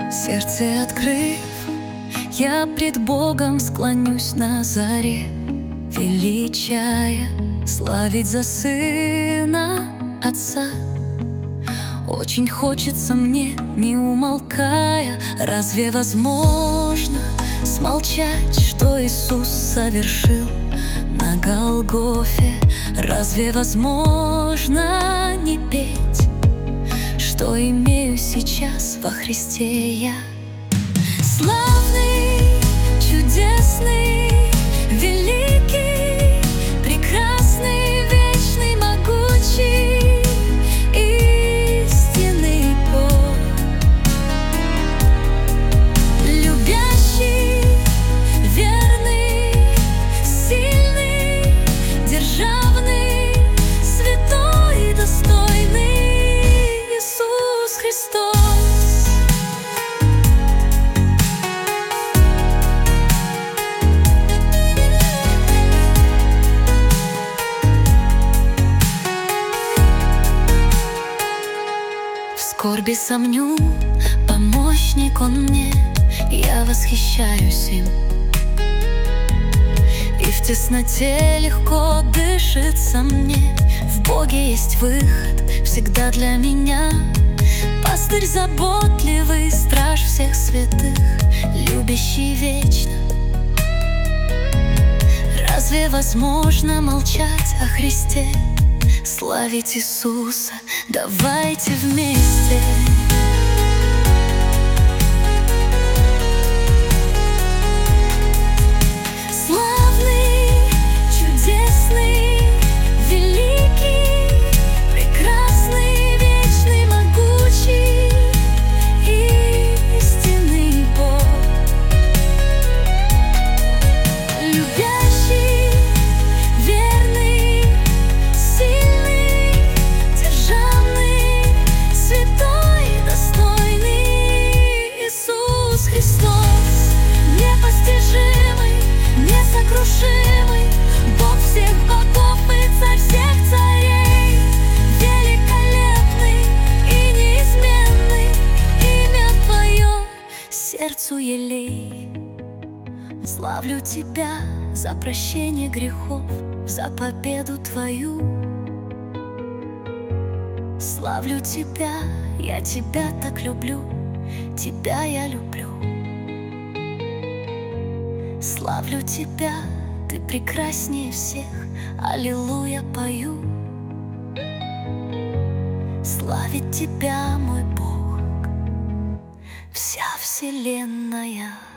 Сердце открыв, я пред Богом склонюсь на заре, величая, славить за Сына Отца. Очень хочется мне, не умолкая, разве возможно смолчать, что Иисус совершил на Голгофе? Разве возможно не петь, что имею сейчас во Христе я? Славный, чудесный, великий, прекрасный, вечный, могучий, истинный Бог, любящий, верный, сильный, державный, святой и достойный Иисус Христос. В скорби сомню, помощник Он мне, я восхищаюсь им. И в тесноте легко дышится мне, в Боге есть выход всегда для меня. Пастырь заботливый, страж всех святых, любящий вечно. Разве возможно молчать о Христе? Славить Иисуса давайте вместе. Славный, чудесный, великий, прекрасный, вечный, могучий, истинный Бог, любящий, верный, сильный, державный, святой и достойный Иисус Христос. Непостижимый, несокрушимый, Бог всех богов и царь всех царей, великолепный и неизменный, имя Твое сердцу елей. Славлю Тебя за прощение грехов, за победу Твою. Славлю Тебя, я Тебя так люблю, Тебя я люблю. Славлю Тебя, Ты прекраснее всех, аллилуйя пою. Славит Тебя, мой Бог, вся вселенная.